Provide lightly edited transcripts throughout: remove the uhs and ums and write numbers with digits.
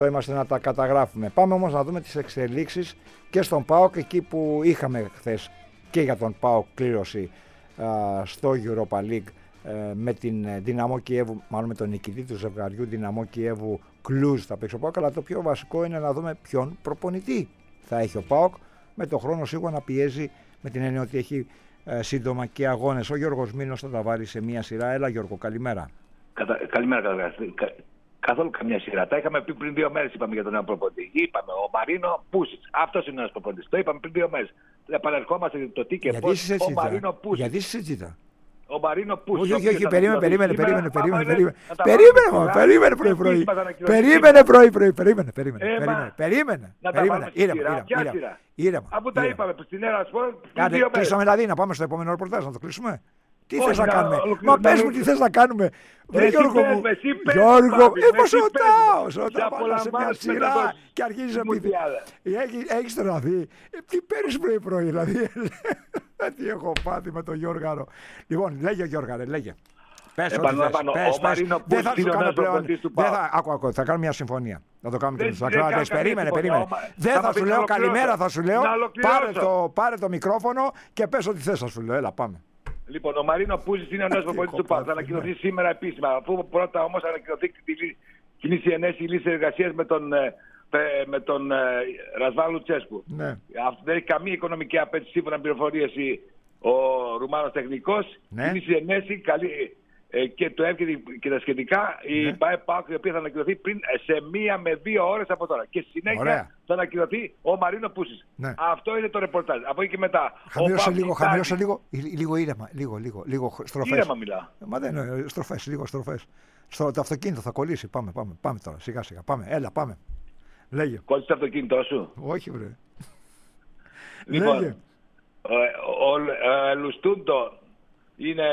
Είμαστε να τα καταγράφουμε. Πάμε όμως να δούμε τις εξελίξεις και στον ΠΑΟΚ, εκεί που είχαμε χθες και για τον ΠΑΟΚ κλήρωση στο Europa League με την Δυναμό Κιέβου, μάλλον με τον νικητή του ζευγαριού Δυναμό Κιέβου Κλουζ θα παίξει ο ΠΑΟΚ, αλλά το πιο βασικό είναι να δούμε ποιον προπονητή θα έχει ο ΠΑΟΚ, με το χρόνο σίγουρα να πιέζει, με την έννοια ότι έχει σύντομα και αγώνες. Ο Γιώργος Μήνος θα τα βάλει σε μία σειρά. Έλα Γιώργο, καλημέρα. Καλημέρα καταρχάς. Καθόλου καμιά σειρά. Τα είχαμε πει πριν 2 μέρες, είπαμε για τον νέο προπονητή. Είπαμε ο Μαρίνο Πούσιτς. Αυτός είναι ο νέος προπονητής. Το είπαμε πριν 2 μέρες. Επανερχόμαστε το τι και πώς. Ο Μαρίνο Πούσιτς. Γιατί είσαι έτσι. Ο Μαρίνο Πούσιτς. Όχι, περίμενε πρωί. Αφού τα είπαμε στην ΕΡΑ Σπορ. Κλείσαμε δηλαδή, να πάμε στο επόμενο ρεπορτάζ, να το κλείσουμε. Τι θες να κάνουμε? Μα πες μου τι θες να κάνουμε. Γιώργο μου, εγώ ρωτάω πάνω σε μια σειρά και αρχίζεις να πείτε. Έχεις τρελαθεί. Τι παίρνεις πρωί-πρωί δηλαδή? Τι έχω πάθει με τον Γιώργαρο. Λοιπόν, λέγε Γιώργαρε, λέγε. Πες ό,τι θες. Δεν θα σου κάνω πλέον. Άκου, θα κάνω μια συμφωνία. Να το κάνουμε και με τους ακροατές. Περίμενε. Δεν θα σου λέω καλημέρα, θα σου λέω. Πάρε το μικρόφωνο και πες ό,τι θες, θα σου λέω. Έλα, πάμε. Λοιπόν, ο Μαρίνο Πούσιτς είναι ο νέος προπονητής του ΠΑΟΚ. Θα ανακοινωθεί σήμερα επίσημα. Αφού πρώτα όμως ανακοινωθεί κοινή συνενέση λύση εργασίας με τον Ρασβάν Λουτσέσκου. Ναι. Δεν έχει καμία οικονομική απέτηση σύμφωνα με πληροφορίες ο Ρουμάνος τεχνικός. Ναι. Κοινή συνενέση και το εύκαιρο και τα σχετικά. Η ΠΑΟΚ, η οποία θα ανακοινωθεί πριν σε 1 με 2 ώρες από τώρα. Και στη συνέχεια θα ανακοινωθεί ο Μαρίνο Πούσιτς. Ναι. Αυτό είναι το ρεπορτάζ. Από εκεί και μετά. Χαμηλώσε λίγο ήρεμα. Λίγο στροφές. Ήρεμα μιλάω. Μα δεν είναι στροφές, λίγο στροφές. Το αυτοκίνητο θα κολλήσει. Πάμε τώρα. Σιγά. Πάμε. Λέγε. Κόλλησε το αυτοκίνητό σου? Όχι, βρε. Λοιπόν, ο Λουστούντο είναι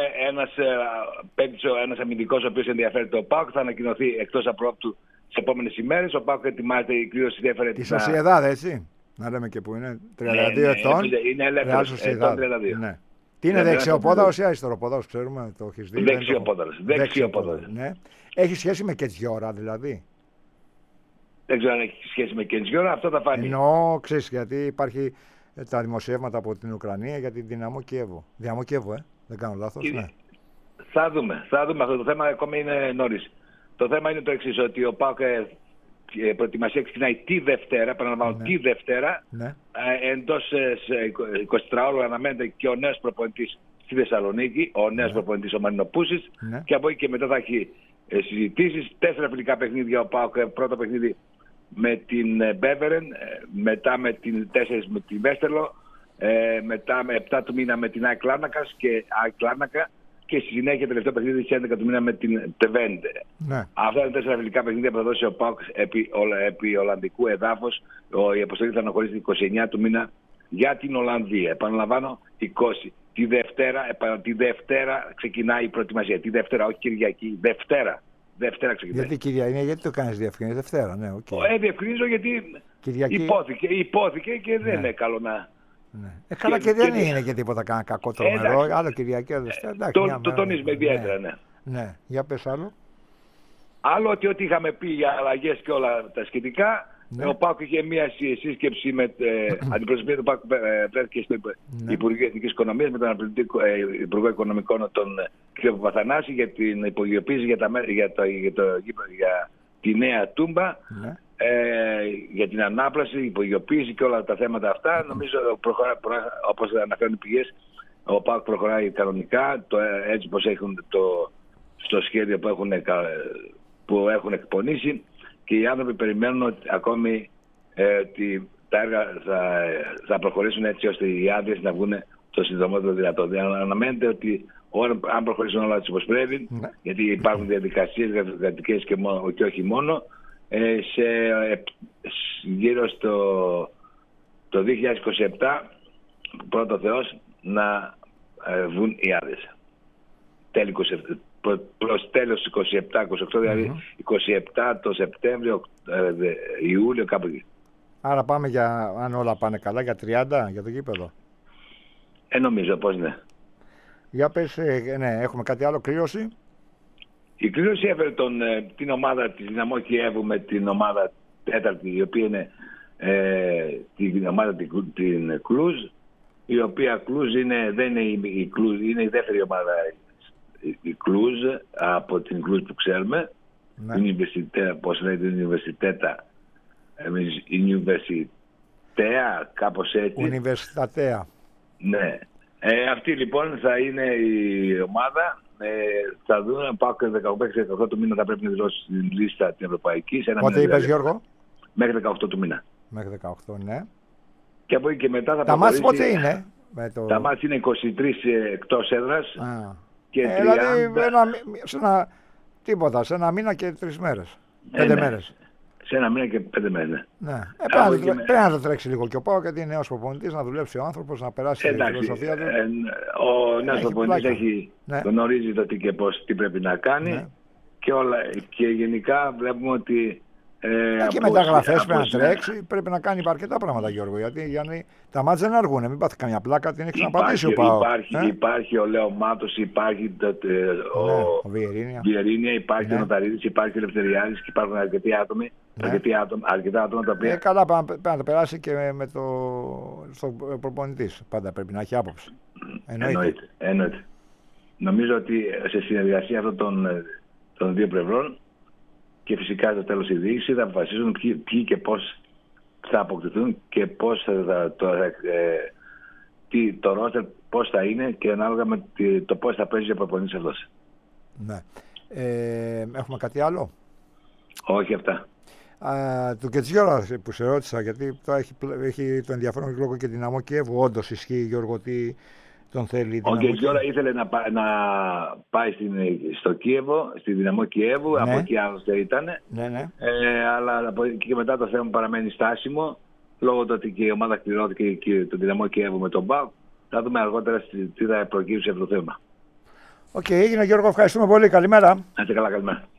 ένας αμυντικός ο οποίος ενδιαφέρει το ΠΑΟΚ. Θα ανακοινωθεί εκτός απρόπτου τις επόμενες ημέρες. Ο ΠΑΟΚ ετοιμάζεται η κλήρωση διέφερε τη Σοσιεδάδ, έτσι. Να λέμε και που είναι 32 ετών. Είναι ελεύθερος. Ναι. Τι είναι, δεξιοπόδαος ή αριστεροπόδαος, ξέρουμε, το έχεις δει? Δεξιοπόδαος. Ναι. Έχει σχέση με Κετζιόρα δηλαδή? Δεν ξέρω αν έχει σχέση με Κετζιόρα, αυτό θα φανεί. Εννοώ, ξέρεις, γιατί υπάρχει τα δημοσιεύματα από την Ουκρανία για την Δυναμό Κιέβου. Δυναμό Κιέβου, δεν κάνω λάθος? Ναι. Θα δούμε αυτό το θέμα, ακόμη είναι νωρίς. Το θέμα είναι το εξής, ότι ο ΠΑΟΚ προετοιμασία ξεκινάει τη Δευτέρα, παραλαμβάνω τη Δευτέρα. Ναι. Εντός 24 ώρων αναμένεται και ο νέος προπονητής στη Θεσσαλονίκη, ο νέος προπονητής ο Μαρίνο Πούσιτς. Ναι. Και από εκεί και μετά θα έχει συζητήσεις. 4 φιλικά παιχνίδια ο ΠΑΟΚ, πρώτο παιχνίδι με την Μπέβερεν, μετά με την 4 με την Βέστερλο, μετά με 7 του μήνα με την ΑΕΚ Λάρνακα και στη συνέχεια τελευταίο παιχνίδι στις 11 του μήνα με την Τεβέντε. Ναι. Αυτά είναι 4 φιλικά παιχνίδια που θα δώσει ο ΠΑΟΚ επί Ολλανδικού εδάφους. Η αποστολή θα αναχωρήσει 29 του μήνα για την Ολλανδία. Επαναλαμβάνω, 20. Τη Δευτέρα ξεκινάει η προετοιμασία. Τη Δευτέρα, όχι Κυριακή. Δευτέρα ξεκινάει. Γιατί Κυριακή, γιατί το κάνεις διευκρινή Δευτέρα? Ναι, okay. Διευκρινίζω γιατί υπόθηκε και δεν είναι καλό να... Ναι. Καλά και δεν είναι και τίποτα κανένα κακό τρομερό. Άλλο Κυριακή, Δευτέρα. Το τονίζουμε ιδιαίτερα, ναι. Ναι. Για πες άλλο. Άλλο ότι είχαμε πει για αλλαγές και όλα τα σχετικά. Ναι. Ο ΠΑΟΚ είχε μια σύσκεψη με αντιπροσωπεία του ΠΑΟΚ, βρέθηκε στο Υπουργείο Εθνικής Οικονομίας με τον αναπληρωτή Υπουργό Οικονομικών, τον κ. Παπαθανάση, για την υπογειοποίηση για τη νέα Τούμπα. Ναι. Για την ανάπλαση, υπογειοποίηση και όλα τα θέματα αυτά. Νομίζω, όπως αναφέρουν οι πηγές, ο ΠΑΟΚ προχωράει κανονικά, έτσι όπως έχουν στο σχέδιο που έχουν εκπονήσει, και οι άνθρωποι περιμένουν ότι ακόμη ότι τα έργα θα προχωρήσουν έτσι ώστε οι άδειες να βγουν το συντομότερο δυνατό. Αναμένεται ότι αν προχωρήσουν όλα έτσι όπως πρέπει, γιατί υπάρχουν διαδικασίες γραφειοκρατικές και όχι μόνο, γύρω το 2027 πρώτο Θεός να βγουν οι άδειες. Προς τέλος 27-28, δηλαδή 27 το Σεπτέμβριο, Ιούλιο, κάπου εκεί. Άρα πάμε αν όλα πάνε καλά, για 30 για το γήπεδο? Νομίζω πως ναι. Για πες, ναι, έχουμε κάτι άλλο, κλήρωση? Η κλήρωση έφερε την ομάδα της Δυναμό Κιέβου με την ομάδα τέταρτη, η οποία είναι την ομάδα την Κλουζ, η οποία Κλουζ δεν είναι η Κλουζ, είναι η δεύτερη ομάδα η Κλουζ από την Κλουζ που ξέρουμε. Ναι. Πώς λέγεται, Ινιβερσιτέτα, Ινιβερσιτέα, κάπως έτσι. Ουνιβερσιτατέα. Ναι. Αυτή λοιπόν θα είναι η ομάδα. Θα δούμε, πάω και 15-18 του μήνα θα πρέπει να δηλώσει στην λίστα την ευρωπαϊκή. Πότε είπες, Γιώργο? Μέχρι 18 του μήνα. Μέχρι 18, ναι. Και από εκεί και μετά θα τα μάτς πότε είναι? Τα μάτς είναι 23 εκτός έδρας και 30... Δηλαδή σε ένα μήνα και 3 μέρες. 5 μέρες. Σε ένα μήνα και 5 μέρες. Ναι. Πρέπει να το τρέξει λίγο και ο Πάοκ, γιατί είναι νέος προπονητής, να δουλέψει ο άνθρωπος, να περάσει τη φιλοσοφία του. Ο νέος προπονητής γνωρίζει το τι και πώς, τι πρέπει να κάνει, ναι. Και γενικά βλέπουμε ότι και μεταγραφές πρέπει να τρέξει, πρέπει να κάνει αρκετά πράγματα, Γιώργο. Γιατί τα μάτια δεν αργούν. Μην πάθει καμιά πλάκα, την έχει απαντήσει ο Πάοκ. Υπάρχει ο Λέο Μάτος, υπάρχει ο Βιερίνια, υπάρχει ο Νοταρίδης, υπάρχει ο Ελευθεριάδης και υπάρχουν αρκετά άτομα τα οποία. Καλά, πρέπει να το περάσει και με στο προπονητή. Πάντα πρέπει να έχει άποψη. Εννοείται. Νομίζω ότι σε συνεργασία αυτών των δύο πλευρών και φυσικά στο τέλος η διοίκηση θα αποφασίσουν ποιοι και πώς θα αποκτηθούν και πώς το ρόστερ πώς θα είναι και ανάλογα με το πώς θα παίζει ο προπονητής αυτός. Ναι. Έχουμε κάτι άλλο? Όχι, αυτά. Του Κετζιόρα που σε ρώτησα, γιατί τώρα έχει το ενδιαφέρον λόγω και Δυναμό Κιέβου. Όντως ισχύει, Γιώργο, ότι τον θέλει? Ο Κετζιόρα ήθελε να πάει στο Κίεβο, στη Δυναμό Κιέβου, ναι. Από εκεί άλλωστε ήταν. Ναι. Αλλά από εκεί και μετά το θέμα παραμένει στάσιμο, λόγω του ότι και η ομάδα κληρώθηκε και το Δυναμό Κιέβου με τον ΠΑΟΚ. Θα δούμε αργότερα τι θα προκύψει αυτό το θέμα. Οκ, έγινε, Γιώργο, ευχαριστούμε πολύ. Καλημέρα. Να είστε καλά, καλημέρα.